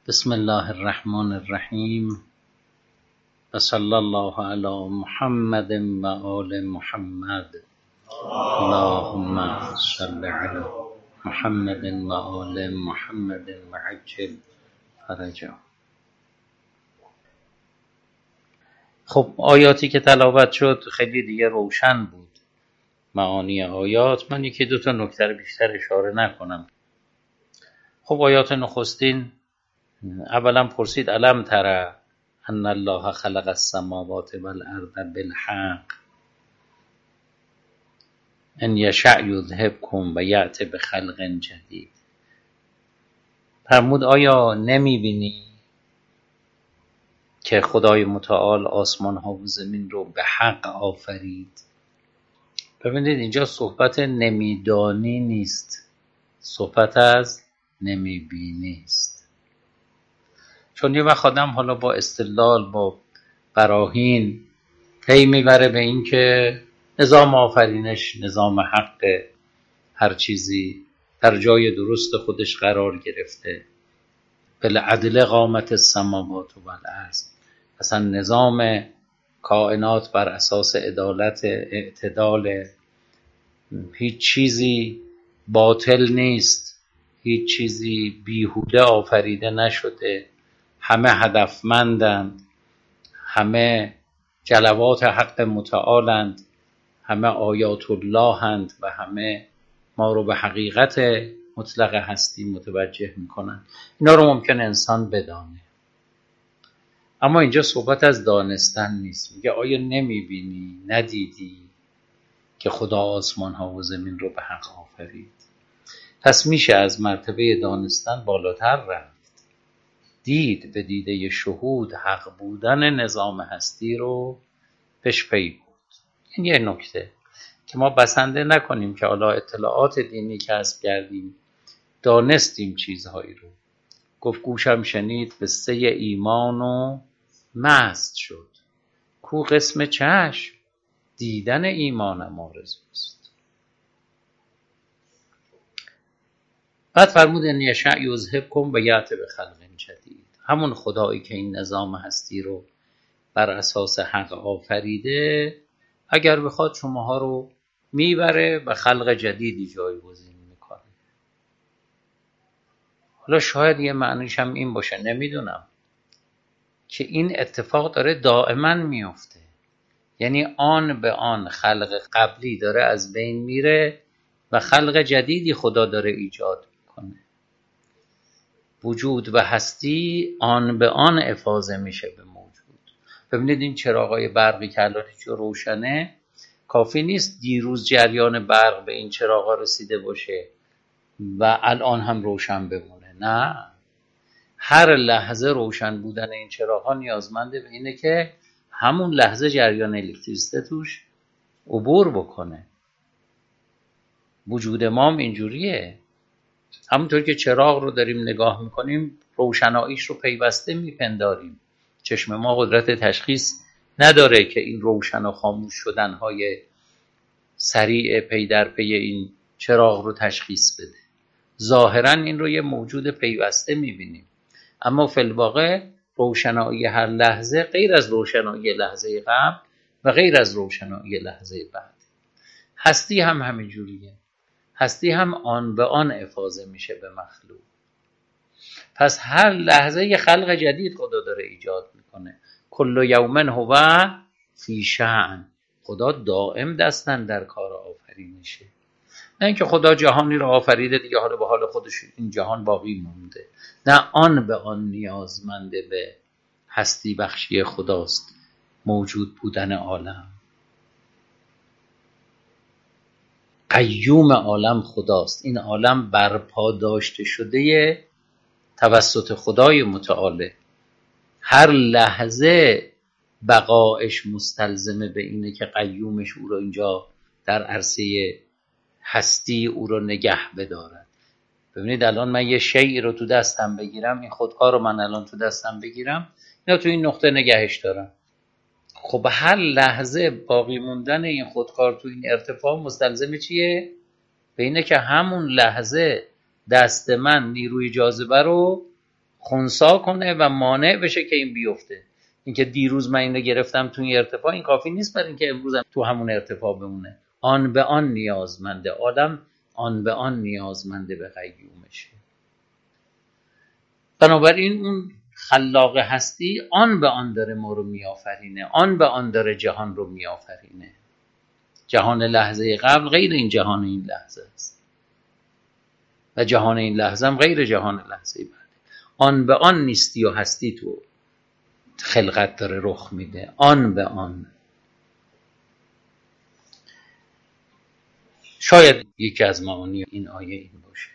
بسم الله الرحمن الرحیم و صلی الله علی محمد و آل محمد. اللهم صل علی محمد و آل محمد و عجل فرجهم. خب آیاتی که تلاوت شد خیلی دیگه روشن بود معانی آیات. من یکی دو تا نکته بیشتر اشاره نکنم. خب آیات نخستین اولا پرسید الم تر ان الله خلق السماوات والارض بالحق ان یشأ یذهبکم و یأتی بخلق جدید. فرمود آیا نمیبینی که خدای متعال آسمان ها و زمین رو به حق آفرید؟ ببینید اینجا صحبت نمیدانی نیست، صحبت از نمیبینی است. چون یه وقت آدم حالا با استدلال با براهین پی میبره به این که نظام آفرینش نظام حق، هر چیزی در جای درست خودش قرار گرفته، بالعدل قامت السماوات و الارض. اصلا نظام کائنات بر اساس عدالت، اعتدال، هیچ چیزی باطل نیست، هیچ چیزی بیهوده آفریده نشده، همه هدفمندند، همه جلوات حق متعالند، همه آیات الله‌اند و همه ما رو به حقیقت مطلق هستی متوجه میکنن. اینا رو ممکن انسان بدانه، اما اینجا صحبت از دانستن نیست. میگه آیا نمیبینی، ندیدی که خدا آسمان ها و زمین رو به حق آفرید؟ پس میشه از مرتبه دانستن بالاتر رفت، دید به دیده شهود حق بودن نظام هستی رو پیش پی بود. این یه نکته که ما بسنده نکنیم که حالا اطلاعات دینی کسب کردیم، دانستیم چیزهایی رو. گفت گوشم شنید قصه ایمان و مست شد، کو قسم چشم دیدن ایمانم آرزوست. بعد فرمود ان یشأ یذهبکم و یأتی بخلق جدید. همون خدایی که این نظام هستی رو بر اساس حق آفریده، اگر بخواد شماها رو میبره و خلق جدیدی جایگزین میکنه. حالا شاید یه معنیش هم این باشه، نمیدونم، که این اتفاق داره دائما میفته، یعنی آن به آن خلق قبلی داره از بین میره و خلق جدیدی خدا داره ایجاد میکنه. وجود و هستی آن به آن افاضه میشه به موجود. ببینید این چراغای برقی که الان چون روشنه، کافی نیست دیروز جریان برق به این چراغا رسیده باشه و الان هم روشن بمونه. نه، هر لحظه روشن بودن این چراغا نیازمنده به اینه که همون لحظه جریان الکتریسیته توش عبور بکنه. وجود ما هم اینجوریه. همونطور که چراغ رو داریم نگاه میکنیم، روشناییش رو پیوسته میپنداریم. چشم ما قدرت تشخیص نداره که این روشن و خاموش شدنهای سریع پی در پی این چراغ رو تشخیص بده. ظاهراً این رو یه موجود پیوسته میبینیم، اما فی الواقع روشنایی هر لحظه غیر از روشنایی لحظه قبل و غیر از روشنایی لحظه بعد. هستی هم همین جوریه. هستی هم آن به آن افاضه میشه به مخلوق. پس هر لحظه یه خلق جدید خدا داره ایجاد میکنه. کل یوم هو فی شأن. خدا دائم دستن در کار آفرینشه. نه اینکه خدا جهانی رو آفریده دیگه حالا به حال خودش این جهان باقی مونده. نه، آن به آن نیازمنده به هستی بخشی خداست موجود بودن عالم. قیوم عالم خداست. این عالم برپا داشته شده توسط خدای متعال. هر لحظه بقایش مستلزمه به اینه که قیومش او رو اینجا در عرصه هستی او رو نگه بدارد. ببینید الان من یه شیئی رو تو دستم بگیرم، این خودکار رو من الان تو دستم بگیرم، اینا تو این نقطه نگهش دارم. خب هر لحظه باقی موندن این خودکار تو این ارتفاع مستلزم چیه؟ به اینه که همون لحظه دست من نیروی جاذبه رو خنثی کنه و مانع بشه که این بیفته. اینکه دیروز من اینو گرفتم تو این ارتفاع، این کافی نیست برای اینکه امروز هم تو همون ارتفاع بمونه. آن به آن نیازمنده، آدم آن به آن نیازمنده به قیومشه. بنابراین اون خلاق هستی آن به آن داره ما رو میآفرینه، آن به آن داره جهان رو میآفرینه. جهان لحظه قبل غیر این جهان این لحظه است و جهان این لحظه هم غیر جهان لحظه بعد. آن به آن نیستی و هستی تو خلقت داره رخ میده، آن به آن. شاید یکی از معانی این آیه این باشه.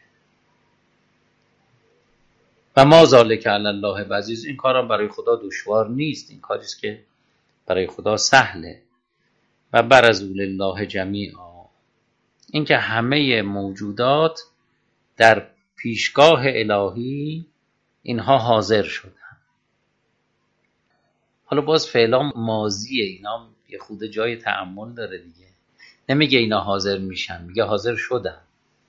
و ما ذالک علی الله بعزیز، این کارم برای خدا دشوار نیست، این کاریست که برای خدا سهله. و برزوا لله جمیعا، این که همه موجودات در پیشگاه الهی اینها حاضر شدن. حالا باز فعلا ماضیه، اینا یه خود جای تأمل داره دیگه. نمیگه اینا حاضر میشن، میگه حاضر شدن.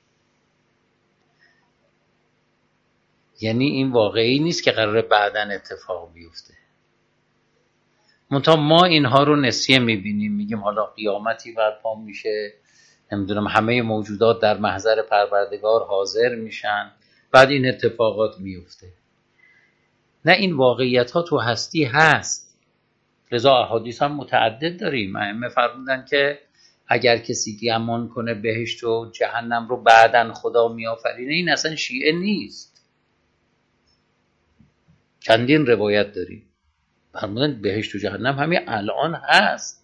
یعنی این واقعی نیست که قراره بعداً اتفاق بیفته. منتها ما اینها رو نسیه میبینیم، میگیم حالا قیامتی برپا میشه، نمیدونم همه موجودات در محضر پروردگار حاضر میشن، بعد این اتفاقات میفته. نه، این واقعیت ها تو هستی هست. لذا احادیث هم متعدد داریم. ائمه فرمودن که اگر کسی گمان کنه بهشت و جهنم رو بعداً خدا میآفرینه، این اصلا شیعه نیست. چندین روایت داریم فرمودن بهشت و جهنم همین الان هست،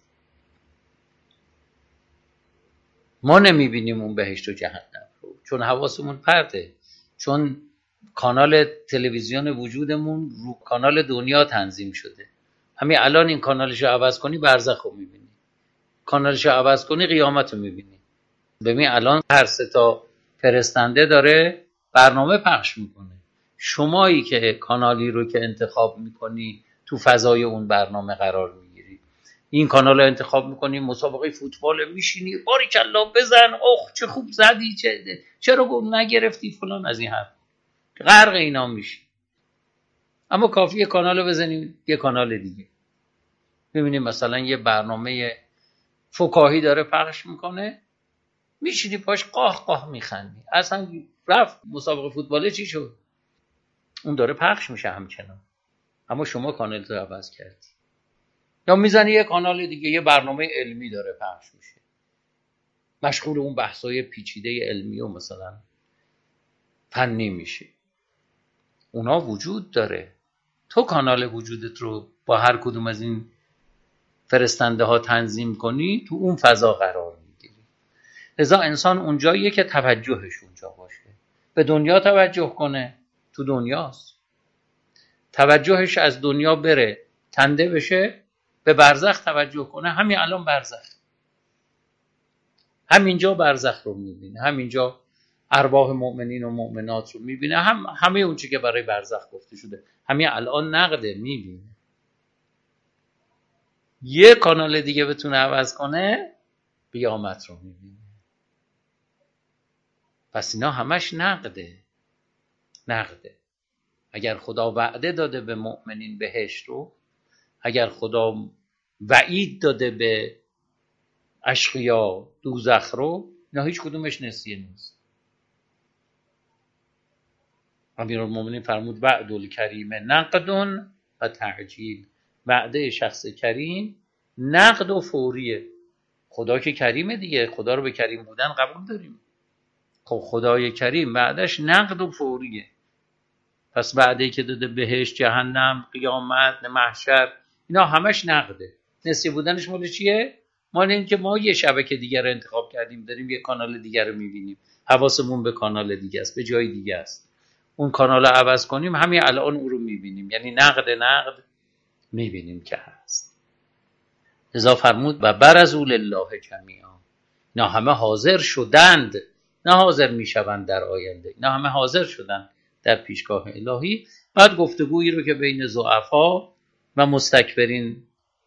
ما نمیبینیم اون بهشت و جهنم رو، چون حواسمون پرته، چون کانال تلویزیون وجودمون رو کانال دنیا تنظیم شده. همین الان این کانالش رو عوض کنی برزخ رو میبینی، کانالش رو عوض کنی قیامت رو میبینی. ببین الان هر سه تا فرستنده داره برنامه پخش میکنه. شمایی که کانالی رو که انتخاب میکنی تو فضای اون برنامه قرار میگیری. این کانال رو انتخاب میکنی، مسابقه فوتبال میشینی، باریکلا بزن، اخ چه خوب زدی، چرا گل نگرفتی فلان، از این حرف غرق اینا میشی. اما کافیه کانال رو بزنیم یه کانال دیگه، ببینیم مثلا یه برنامه فکاهی داره پخش میکنه، میشینی پاش قاه قاه میخندی، اصلا رفت مسابقه فوتباله چی شد، اون داره پخش میشه همچنان، اما شما کانال رو عوض کردی. یا میزنی یه کانال دیگه، یه برنامه علمی داره پخش میشه، مشغول اون بحثای پیچیده علمی و مثلا فنی میشه. اونا وجود داره، تو کانال وجودت رو با هر کدوم از این فرستنده ها تنظیم کنی، تو اون فضا قرار میگیری. لذا انسان اونجاییه که توجهش اونجا باشه، به دنیا توجه کنه، تو دنیاست. توجهش از دنیا بره کنده بشه، به برزخ توجه کنه، همین الان برزخ، همینجا برزخ رو میبینه، همینجا ارواح مؤمنین و مؤمنات رو میبینه، همه اون چی که برای برزخ گفته شده همین الان نقده میبینه. یه کانال دیگه بتونه عوض کنه، قیامت رو میبینه. پس اینا همش نقده. اگر خدا وعده داده به مؤمنین بهشت رو، اگر خدا وعید داده به اشقیا دوزخ رو، اینا هیچ کدومش نسیه نیست. امیرالمومنین فرمود وعد الکریم نقد و تعجیل، وعده شخص کریم نقد و فوریه. خدا که کریمه دیگه، خدا رو به کریم بودن قبول داریم. خب خدای کریم وعدش نقد و فوریه. پس وعده‌ای که داده بهشت، جهنم، قیامت، محشر، اینا همش نقده. نسیه بودنش مال چیه؟ مال این که ما یه شبکه دیگر رو انتخاب کردیم، داریم یه کانال دیگر رو میبینیم، حواسمون به کانال دیگه است، به جای دیگه است. اون کانال رو عوض کنیم، همین الان اون رو میبینیم، یعنی نقد میبینیم که هست. لذا فرمود و برزوا لله جمیعا، اینا همه حاضر شدند، نه حاضر میشوند در آینده، اینا همه حاضر شدند در پیشگاه الهی. بعد گفتگویی رو که بین ضعفا و مستکبرین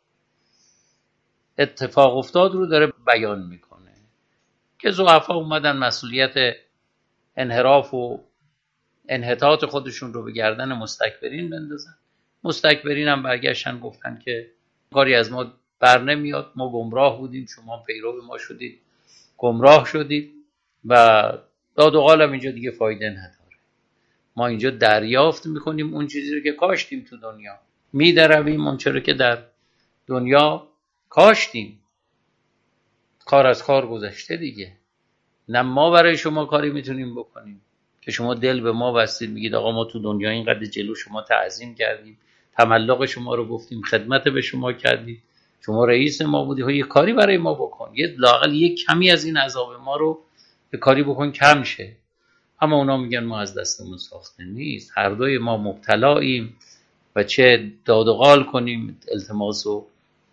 اتفاق افتاد رو داره بیان میکنه که ضعفا اومدن مسئولیت انحراف و انحطاط خودشون رو به گردن مستکبرین بندازن. مستکبرین هم برگشتن گفتن که کاری از ما بر نمیاد، ما گمراه بودیم، شما پیرو ما شدید، گمراه شدید و داد و قالم اینجا دیگه فایده نداره. ما اینجا دریافت میکنیم اون چیزی رو که کاشتیم تو دنیا، میدرویم اون چیزی رو که در دنیا کاشتیم. کار از کار گذشته دیگه. نه ما برای شما کاری میتونیم بکنیم که شما دل به ما بستید، میگید آقا ما تو دنیا اینقدر جلو شما تعظیم کردیم، تملق شما رو گفتیم، خدمت به شما کردیم، شما رئیس ما بودی، یه کاری برای ما بکن، یه لااقل یه کمی از این عذاب ما رو به کاری بکن کم شه. اما اونا میگن ما از دستمون ساخته نیست، هر دوی ما مبتلاییم و چه داد و قال کنیم، التماس و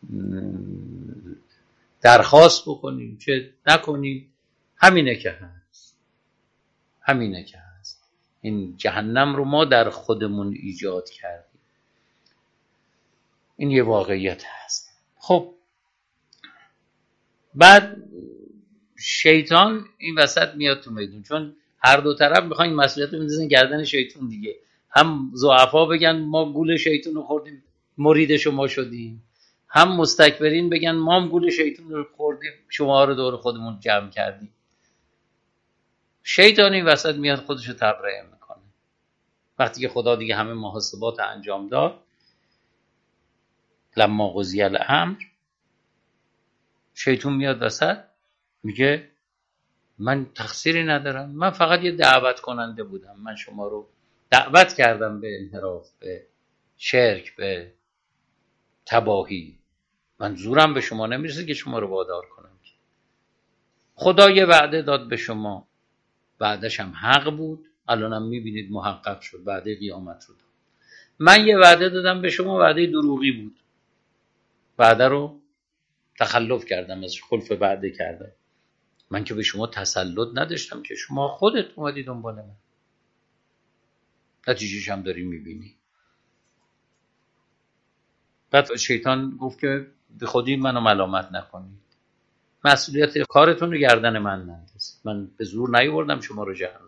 درخواست بکنیم چه نکنیم، همینه که هست. همینه که هست. این جهنم رو ما در خودمون ایجاد کردیم. این یه واقعیت هست. خب بعد شیطان این وسط میاد تو میدون، چون هر دو طرف میخوان این مسئولیت رو میندازن گردن شیطان دیگه. هم ضعفا بگن ما گول شیطان رو خوردیم مرید شما شدیم، هم مستکبرین بگن ما هم گول شیطان رو خوردیم شما رو دور خودمون جمع کردیم. شیطان این وسط میاد خودشو تبرئه میکنه. وقتی که خدا دیگه همه محاسبات انجام داد، لما قضی الامر، شیطان میاد وسط میگه من تقصیری ندارم، من فقط یه دعوت کننده بودم، من شما رو دعوت کردم به انحراف، به شرک، به تباهی، من زورم به شما نمیرسه که شما رو وادار کنم. خدا یه وعده داد به شما، وعدش هم حق بود، الانم میبینید محقق شد، وعده قیامت رو داد. من یه وعده دادم به شما، وعده دروغی بود، وعده رو تخلف کردم، از خلف وعده کردم. من که به شما تسلط نداشتم که شما خودت اومدی دنبال من، نتیجهش هم داری میبینی. بعد شیطان گفت که به خودی منو ملامت نکنید، مسئولیت کارتون رو گردن من نندازید، من به زور نیاوردم شما رو جهنم.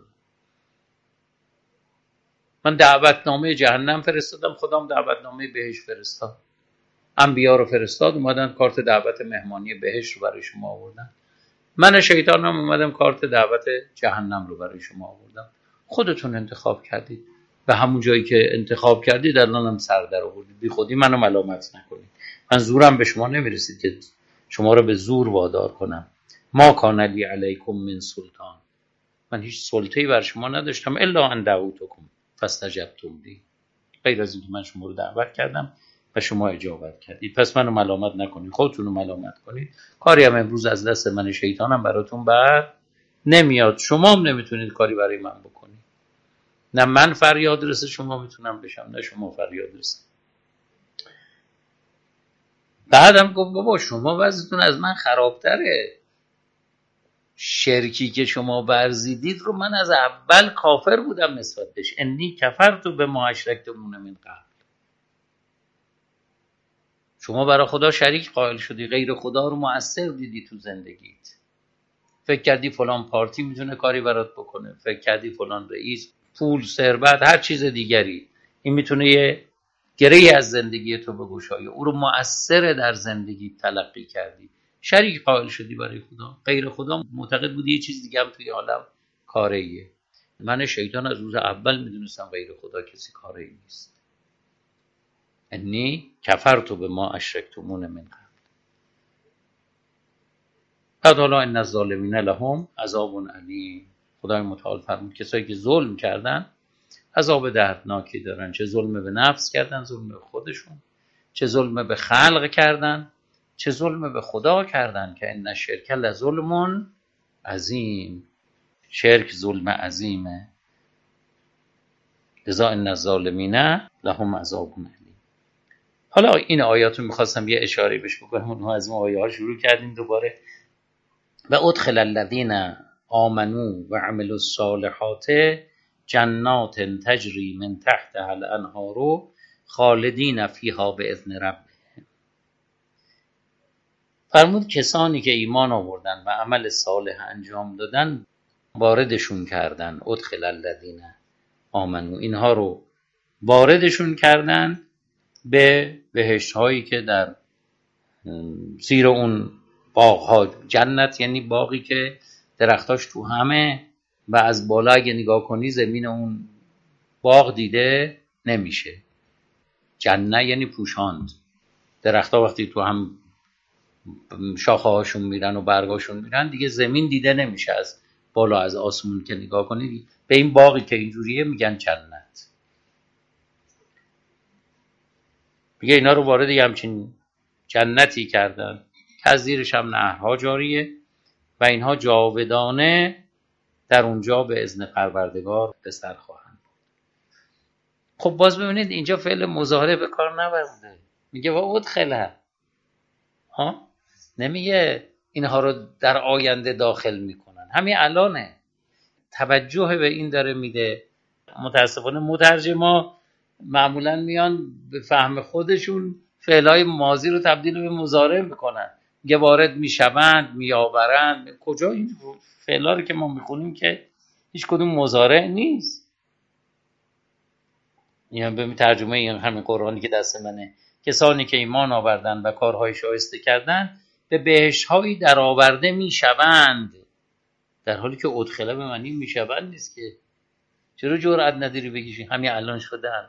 من دعوتنامه جهنم فرستادم، خدام دعوتنامه بهشت فرستاد، انبیا رو فرستاد، اومدن کارت دعوت مهمانی بهشت رو برای شما آوردن. من شیطانم اومدم کارت دعوت جهنم رو برای شما آوردم. خودتون انتخاب کردید، به همون جایی که انتخاب کردید الانم سر در آوردید. بی خودی منو ملامت نکنید، من زورم به شما نمیرسید که شما رو به زور وادار کنم. ما کان لی علیکم من سلطان، من هیچ سلطه‌ای بر شما نداشتم، الا ان دعوتکم فاستجبتم لی، غیر از اینکه من شما رو دعوت کردم و شما اجابت کردید. پس منو ملامت نکنید، خودتون رو ملامت کنید. کاری هم امروز از دست من شیطانم براتون بر نمیاد، شما هم نمیتونید کاری برای من بکنید. نه من فریاد رسه شما میتونم بشم، نه شما فریاد رسه. بعدم گفت بابا شما وضعیتون از من خرابتره، شرکی که شما ورزیدید رو من از اول کافر بودم نسبت بهش، انی کفرت بما اشرکتمون من قبل. شما برای خدا شریک قائل شدی، غیر خدا رو مؤثر دیدی تو زندگیت، فکر کردی فلان پارتی میتونه کاری برات بکنه، فکر کردی فلان رئیس، پول، ثروت، هر چیز دیگری این میتونه یه گره‌ای از زندگی تو بگشایه، او رو مؤثر در زندگی تلقی کردی، شریک قائل شدی برای خدا. غیر خدا معتقد بودی یه چیز دیگه هم توی عالم کاریه. من شیطان از روز اول میدونستم غیر خدا کسی کاری نیست. انی کفرت بما اشرکتمون من قبل. بعد حالا ان الظالمین لهم عذاب علیم، خدای متعال فرمود کسایی که ظلم کردن عذاب دردناکی دارن، چه ظلم به نفس کردن، ظلم به خودشون، چه ظلم به خلق کردن، چه ظلم به خدا کردن، که ان الشرک لظلم عظیم، شرک ظلم عظیمه. لذا ان الظالمین لهم عذاب علیم. حالا این آیات رو میخواستم یه اشاره بهش بکنم، اونها از اون آیه ها شروع کردیم دوباره. و ادخل الذین آمنوا و عملوا الصالحات جنات تجری من تحتها الانهار خالدین فیها باذن ربهم. فرمود کسانی که ایمان آوردن و عمل صالح انجام دادن واردشون کردن، ادخل الذین آمنو، اینها رو واردشون کردن به بهشت هایی که در زیر اون باغ ها، جنت یعنی باغی که درختاش تو همه و از بالا اگه نگاه کنی زمین اون باغ دیده نمیشه. جنت یعنی پوشاند، درختها وقتی تو هم شاخه هاشون میرن و برگاشون میرن دیگه زمین دیده نمیشه، از بالا از آسمون که نگاه کنی به این باغی که اینجوریه میگن جنت. میگه اینا رو وارد یه همچین جنتی کردن که از زیرش هم نهرها جاریه و اینها جاودانه در اونجا به اذن پروردگار به سر خواهند. خب باز ببینید اینجا فعل مضارع به کار نبرده، میگه و ادخله، نمیگه اینها رو در آینده داخل میکنن، همین الانه. توجه به این داره میده. متاسفانه مترجما معمولا میان به فهم خودشون فعلای ماضی رو تبدیل به مضارع میکنن، میگه وارد میشوند، میآورند. کجا این فعلا رو که ما میخونیم که هیچ کدوم مضارع نیست. یعنی به ترجمه این همین قرآنی که دست منه، کسانی که ایمان آوردن و کارهای شایسته کردن به بهشت‌هایی در آورده میشوند، در حالی که ادخله به معنی میشوند نیست که. چرا جرأت نداری بگی همین الان شدن؟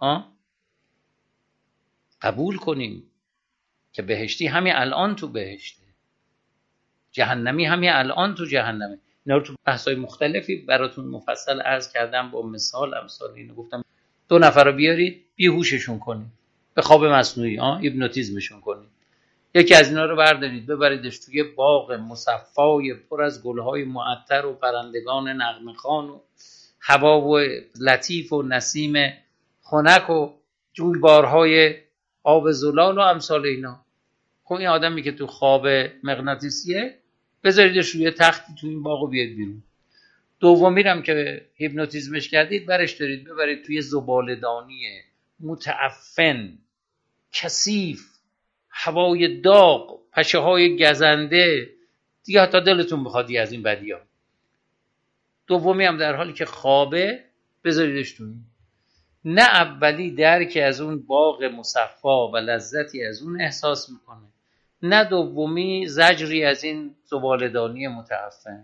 قبول کنیم که بهشتی همین الان تو بهشته، جهنمی همین الان تو جهنمه. اینا رو تو بحث‌های مختلفی براتون مفصل عرض کردم با مثال امثال اینو گفتم. 2 نفر رو بیارید بیهوششون کنید، به خواب مصنوعی هیپنوتیزمشون کنید. یکی از اینا رو بردارید ببریدش توی باغ مصفای پر از گل‌های معطر و پرندگان نغمه‌خوان و هوا و لطیف و نسیم خنک و جویبارهای آب زلال و امثال اینا. خب این آدمی که تو خواب مغناطیسیه بذاریدش روی تختی تو این باغ و بیاد بیرون. دومی هم که هیپنوتیزمش کردید برش دارید ببرید توی زباله‌دانی متعفن کثیف، هوای داغ، پشه های گزنده، دیگه حتی دلتون بخواد از این بدی‌ها. دومی هم در حالی که خوابه بذاریدش تو. نه اولی درکی از اون باغ مصفا و لذتی از اون احساس میکنه، نه دومی زجری از این زباله‌دانی متعفن.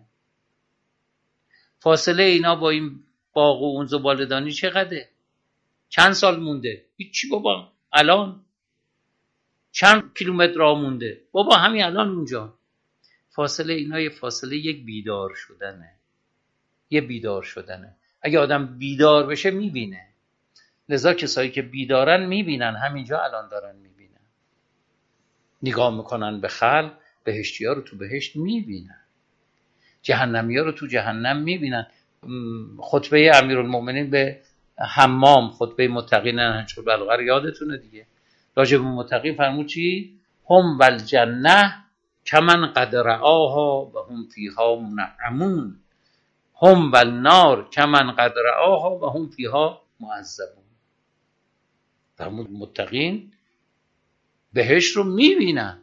فاصله اینا با این باغ و اون زباله‌دانی چقدره؟ چند سال مونده؟ هیچی بابا، الان چند کیلومتر راه مونده بابا، همین الان اونجا. فاصله اینا یه فاصله یک بیدار شدنه، یه بیدار شدنه. اگه آدم بیدار بشه میبینه. لذا کسایی که بیدارن میبینن، همینجا الان دارن میبینن، نگاه میکنن به خلق. بهشتی ها رو تو بهشت میبینن، جهنمی ها رو تو جهنم میبینن. خطبه امیرالمومنین به حمام، خطبه متقین نهج البلاغه رو یادتونه دیگه. راجع به متقین فرمود چی؟ هم والجنه کمن قد رآها و هم فیها منعمون، هم والنار کمن قد رآها و هم فیها معذبون. فرمود متقین بهشت رو میبینن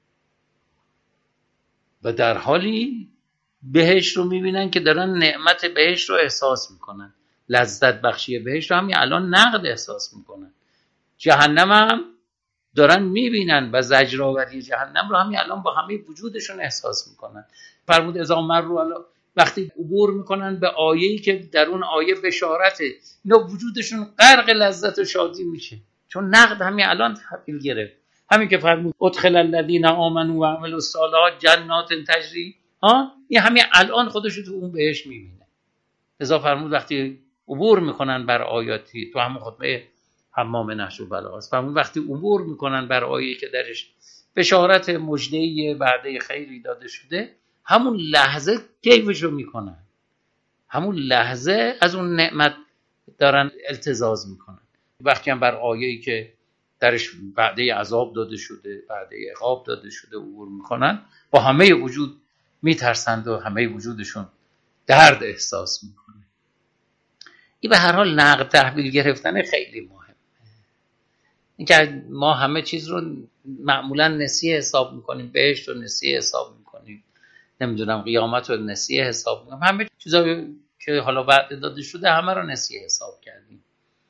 و در حالی بهشت رو میبینن که دارن نعمت بهشت رو احساس میکنن، لذت بخشی بهشت رو همین الان نقد احساس میکنن. جهنم هم دارن میبینن و زجرآوری جهنم رو همین الان با همه وجودشون احساس میکنن. فرمود اذا مروا علی، وقتی عبور میکنن به آیه‌ای که در اون آیه بشارته، اینا وجودشون غرق لذت و شادی میشه، چون نقد همین الان تحویل گرفت. همین که فرمود ادخل الذین آمنوا و عملوا الصالحات جنات تجری، این همین الان خودش رو تو اون بهشت میبینه. لذا فرمود وقتی عبور میکنن بر آیاتی، تو همون خطبه حمام نهج البلاغه فرمود وقتی عبور میکنن بر آیه‌ای که درش بشارت مژده‌ای وعده خیری داده شده، همون لحظه کیفش رو میکنن، همون لحظه از اون نعمت دارن التزاز میکنن. وقتی هم بر آیه‌ای که درش وعده عذاب داده شده، وعده عقاب داده شده عبور میکنن، با همه وجود میترسند و همه وجودشون درد احساس میکنه. این به هر حال نقد تحویل گرفتن خیلی مهمه. اینکه ما همه چیز رو معمولا نسیه حساب میکنیم، بهشت رو نسیه حساب میکنیم، نمیدونم قیامت رو نسیه حساب میکنیم، همه چیزا که حالا وعده داده شده همه رو نسیه حساب کردیم،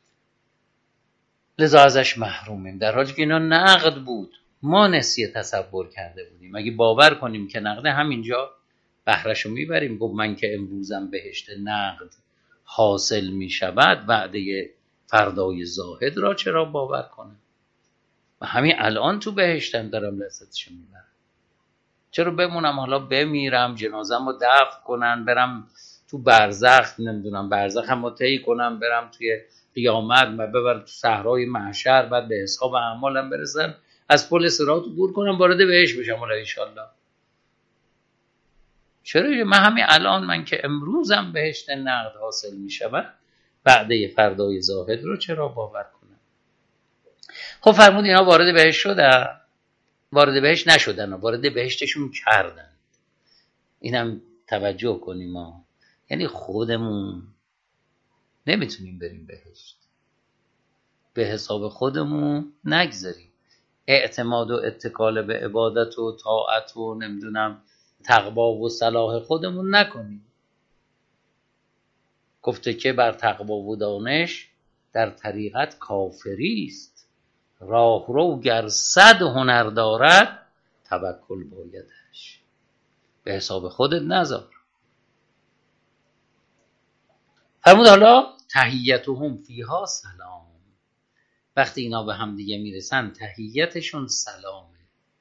لذا ازش محرومیم، در حالی که اینا نقد بود، ما نسیه تصور کرده بودیم. اگه باور کنیم که نقده، همینجا بهرهشو میبریم. گفت من که امروزم بهشت نقد حاصل میشود، وعده فردای زاهد را چرا باور کنم؟ و همین الان تو بهشتم دارم لذتشو میبرم، چرا بمونم حالا بمیرم، جنازم رو دفن کنن، برم تو برزخ، نمیدونم برزخم رو طی کنم، برم توی قیامت و ببرم تو صحرای محشر، بعد به حساب اعمالم برسن، از پل صراط عبور کنم، وارد بهشت بشم حالا انشالله. چرا من همین الان، من که امروزم بهشت نقد حاصل میشود، وعده فردای زاهد رو چرا باور کنم؟ خب فرمود اینا وارد بهشت شدن، وارد بهشت نشدن، وارد بهشتشون کردن. اینم توجه کنیم ما، یعنی خودمون نمیتونیم بریم بهشت، به حساب خودمون نگذاریم، اعتماد و اتکال به عبادت و طاعت و نمیدونم تقوا و صلاح خودمون نکنیم. گفته که بر تقوا و دانش در طریقت کافری است، راهرو گر 100 هنر دارد توکل بایدش. به حساب خودت نذار. فرمود حالا تحیتهم فیها سلام، وقتی اینا به هم دیگه میرسن تحیتشون سلامه.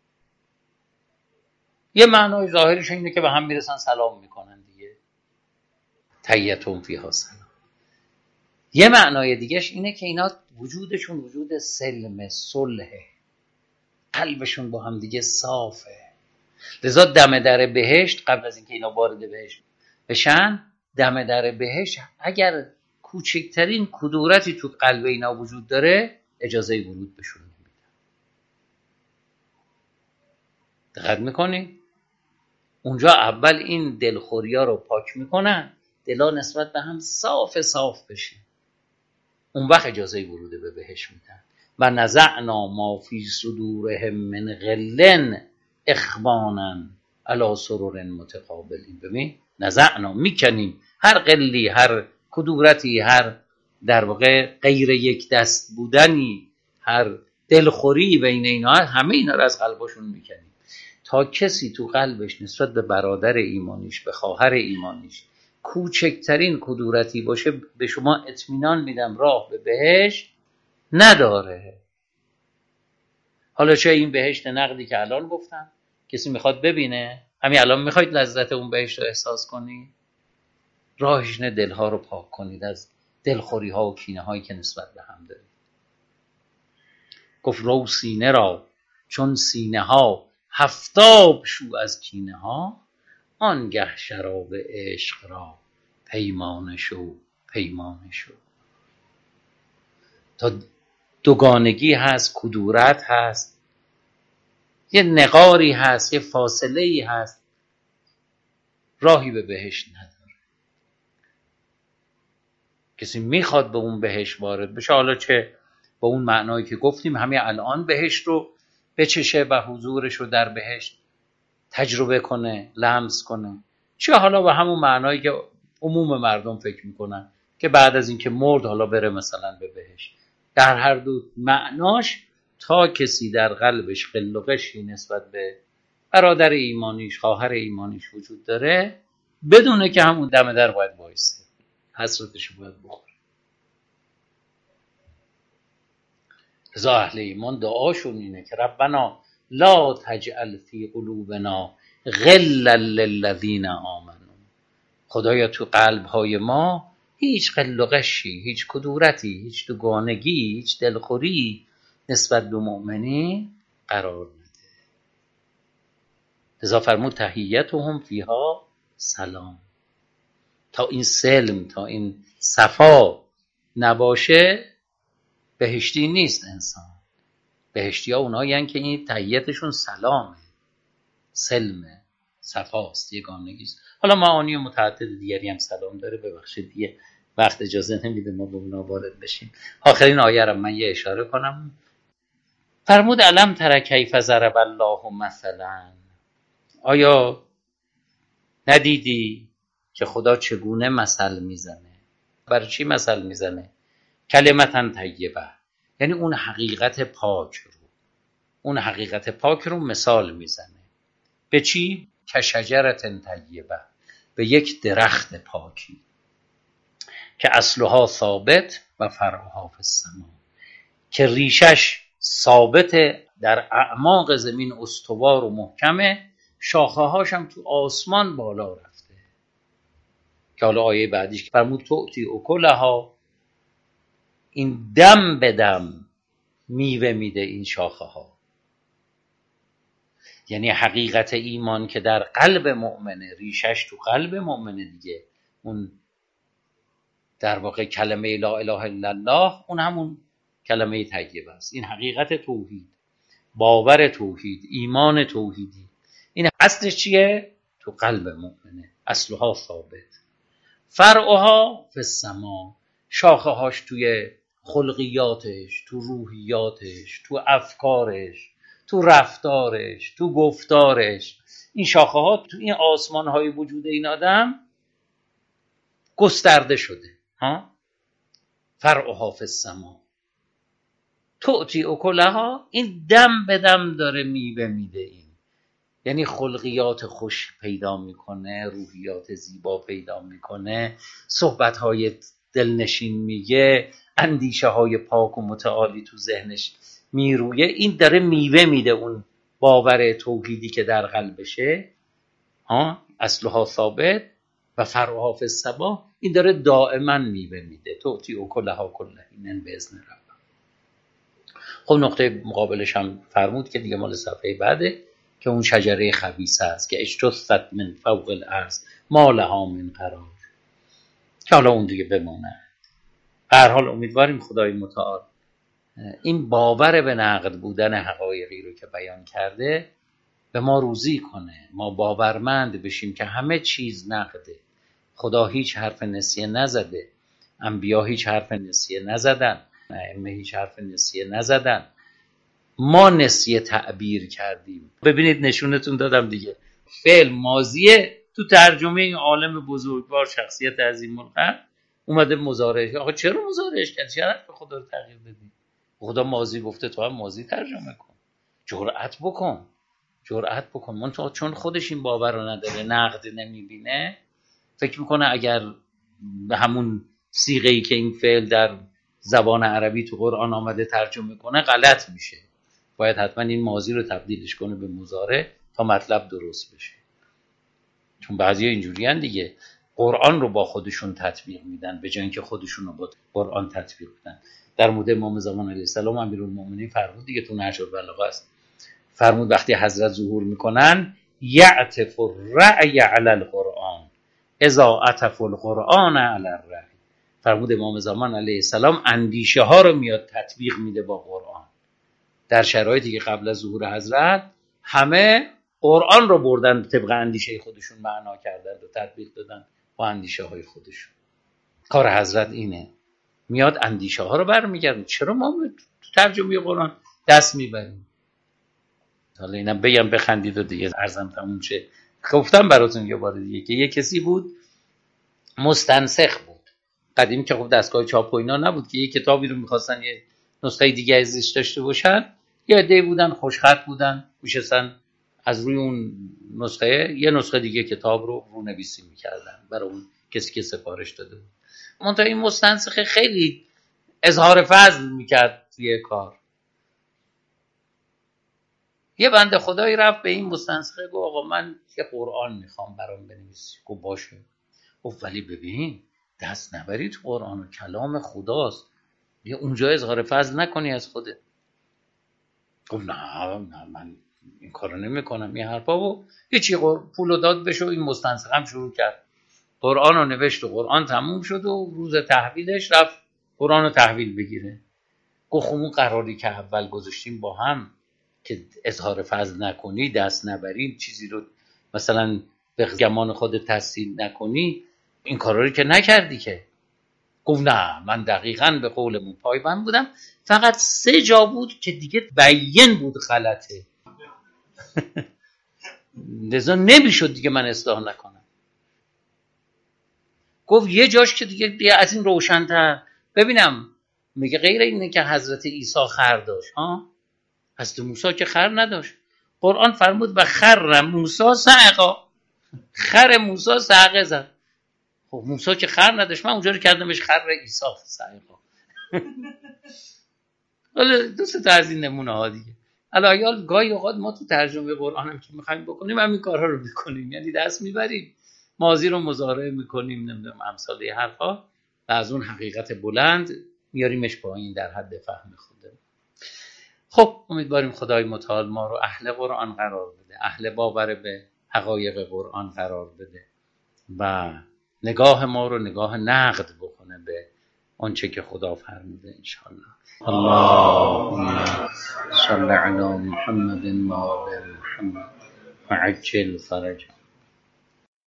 یه معنای ظاهرش اینه که به هم میرسن سلام میکنن دیگه، تحیتهم فیها سلام. یه معنای دیگهش اینه که اینا وجودشون وجود سلم، صلحه، قلبشون با هم دیگه صافه. لذا دم در بهشت، قبل از اینکه اینا وارد بهشت بشن، دم در بهشت اگر کوچکترین کدورتی تو قلب اینا وجود داره، اجازه ورود بهشون نمیدن. دقت میکنی؟ اونجا اول این دلخوریا رو پاک میکنن، دلا نسبت به هم صاف بشه، اون وقت اجازه ورود به بهشت میدن. و نزعنا ما فی صدورهم من غل اخوانا علی سرر متقابلین. ببین نزعنا، میکنیم هر غلی، هر کدورتی، هر در واقع غیر یک دست بودنی، هر دلخوری بین اینا، همه اینا رو از قلبشون میکنیم، تا کسی تو قلبش نسبت به برادر ایمانیش، به خواهر ایمانیش کوچکترین کدورتی باشه، به شما اطمینان میدم راه به بهشت نداره. حالا چه این بهشت نقدی که الان گفتم، کسی میخواد ببینه، همین الان میخواید لذت اون بهشت رو احساس کنی، راهش نه دلها رو پاک کنید از دلخوری ها و کینه هایی که نسبت به هم دارید. گفت رو سینه را چون سینه ها هفتاب شو از کینه ها، آنگه شراب عشق را پیمانه شو. تا دوگانگی هست، کدورت هست، یه نقاری هست، یه فاصله‌ای هست، راهی به بهشت نداره. کسی میخواد به اون بهشت وارد بشه، حالا چه با اون معنایی که گفتیم همین الان بهشت رو بچشه و حضورش رو در بهشت تجربه کنه، لمس کنه، چه حالا به همون معنایی که عموم مردم فکر میکنن که بعد از اینکه مرد حالا بره مثلا به بهشت. در هر دو معناش، تا کسی در قلبش غل و غشی نسبت به برادر ایمانیش، خواهر ایمانیش وجود داره، بدونه که همون دم در باید وایسه، حسرتش باید بخوره. رضا اهل ایمان دعاشون اینه که ربنا لا تجعل فی قلوبنا غلا للذین آمنوا. خدایا تو قلب‌های ما هیچ غل و غشی، هیچ کدورتی، هیچ دوگانگی، هیچ دلخوری نسبت به مؤمنین قرار نده. لذا فرمود تحیتهم فیها سلام. تا این سلم، تا این صفا نباشه بهشتی نیست انسان. بهشتی ها اونایی هستند که این تحیتشون سلامه، سلمه، صفاست، یگانگیست. حالا معانی متعدد دیگری هم سلام داره، ببخشید دیگه وقت اجازه نمیده ما به اونا وارد بشیم. آخرین آیه رو من یه اشاره کنم. فرمود الم تر کیف ضرب الله مثلا، آیا ندیدی که خدا چگونه مثل میزنه. برای چی مثل میزنه؟ کلمتن طیبه، یعنی اون حقیقت پاک رو مثال میزنه. به چی؟ که شجرت طیبه، به یک درخت پاکی که اصلها ثابت و فرعها فی السما، که ریشش ثابت در اعماق زمین استوار و محکمه، شاخه هاشم تو آسمان بالا رفته. که حالا آیه بعدیش فرمود تؤتی اکلها، این دم به دم میوه میده این شاخه ها. یعنی حقیقت ایمان که در قلب مؤمنه، ریشش تو قلب مؤمنه دیگه، اون در واقع کلمه لا اله الا الله، اون همون کلمه طیبه است. این حقیقت توحید، باور توحید، ایمان توحیدی، این اصلش چیه؟ تو قلب مؤمنه، اصلها ثابت. فرعها فی السما، شاخه هاش توی خلقیاتش، تو روحیاتش، تو افکارش، تو رفتارش، تو گفتارش. این شاخه ها تو این آسمان های وجود این آدم گسترده شده. فرعها فی السما تؤتی اکلها، این دم به دم داره میوه میده. این یعنی خلقیات خوش پیدا میکنه، روحیات زیبا پیدا میکنه، صحبتهای دلنشین میگه، اندیشه های پاک و متعالی تو ذهنش میرویه. این داره میوه میده اون باور توحیدی که در قلبشه، اصلها ثابت و فرعها فی السما، این داره دائما میوه میده. تؤتی اکلها کل حین باذن رب. خب نقطه مقابلش هم فرمود که دیگه مال صفحه بعده، که اون شجره خبیثه است که اجتثت من فوق الارض ما لها من قرار، که حالا اون دیگه بمانه. هر حال امیدواریم خدای متعال این باور به نقد بودن حقایقی رو که بیان کرده به ما روزی کنه، ما باورمند بشیم که همه چیز نقده. خدا هیچ حرف نسیه نزده، انبیا هیچ حرف نسیه نزدن، ائمه هیچ حرف نسیه نزدن، ما نسیه تعبیر کردیم. ببینید نشونتون دادم دیگه، فعل ماضیه تو ترجمه این عالم بزرگوار، شخصیت عظیم القدر، اومده مضارعش. آخه چرا مضارعش کرد؟ چرا به خدا رو تغییر دادی؟ خدا ماضی گفته، تو هم ماضی ترجمه کن. جرأت بکن. من تو چون خودش این باور رو نداره، نقد نمیبینه، فکر میکنه اگر به همون صیغه‌ای که این فعل در زبان عربی تو قرآن آمده ترجمه کنه غلط میشه. باید حتما این ماضی رو تبدیلش کنه به مضارع تا مطلب درست بشه. چون بعضیا اینجوریان دیگه، قرآن رو با خودشون تطبیق میدن به جای اینکه خودشون رو با قرآن تطبیق بدن. در مورد امام زمان علیه السلام امیرالمومنین فرمود دیگه، تو نهج البلاغه است، فرمود وقتی حضرت ظهور میکنن یعطف الرأی علی القرآن اذا عطف القرآن علی الرأی. فرمود امام زمان علیه السلام اندیشه ها رو میاد تطبیق میده با قرآن. در شرایطی که قبل از ظهور حضرت همه قرآن رو بردن طبق اندیشه خودشون معنا کردن و تطبیق دادن با اندیشه های خودشون. کار حضرت اینه، میاد اندیشه ها رو برمیگردن. چرا ما تو ترجمه قرآن دست میبریم؟ حالا اینم بگم بخندید و دیگه عرضم تموم شه. گفتم براتون یه بار دیگه که یه کسی بود مستنسخ بود. قدیم که خب دستگاه چاپ و اینا نبود که یه کتابی رو میخواستن یه نسخه دیگه ازش داشته باشن، یه عده بودن خوشخط بودن میشستن از روی اون نسخه یه نسخه دیگه کتاب رو رونویسی میکردن برای اون کسی که سفارش داده بود. منتها این مستنسخ خیلی اظهار فضل میکرد توی کار. یه بنده خدایی رفت به این مستنسخه گفت آقا من یه قرآن میخوام برام بنویسی. گفت باشه. گفت ولی ببین دست نبری تو قرآن و کلام خداست، یه اونجا اظهار فضل نکنی از خودت. گفت نه من این کارو نمیکنم. این حرفا و هیچی، پولو داد بشه. این مستنسخ هم شروع کرد قرآن رو نوشت و قرآن تموم شد و روز تحویلش رفت قرآن رو تحویل بگیره. گفت اون قراری که اول گذاشتیم با هم که اظهار فضل نکنی، دست نبری، چیزی رو مثلا به گمان خودت تحصیل نکنی، این کارا رو که نکردی که. گفت نه من دقیقاً به قولمون پایبند بودم، فقط 3 جا بود که دیگه بیان بود غلطه لذا نمیشد دیگه من اصلاح نکنم. گفت یه جاش که دیگه از این روشن‌تر. ببینم میگه غیر اینه که حضرت عیسی خر داشت، حضرت موسی که خر نداشت. قرآن فرمود و خر موسی صعقا، خر موسی صعقه زد. خب موسی که خر نداشت، من اونجا رو کردمش خر عیسی صعقا. حالا دوست تا از این نمونه ها دیگه. الان گاهی اوقات ما تو ترجمه قرآن هم که میخوایم بکنیم همین کارها رو میکنیم، یعنی دست میبریم ماضی رو مضارع میکنیم، نمیدونم امثال حرفا، و از اون حقیقت بلند میاریمش پایین در حد فهم خودمون. خب امیدواریم خدای متعال ما رو اهل قرآن قرار بده، اهل باور به حقایق قرآن قرار بده و نگاه ما رو نگاه نقد بکنه به آنچه که خدا فرموده انشاءالله. اللهم صل علی محمد و آل محمد و عجل فرجهم.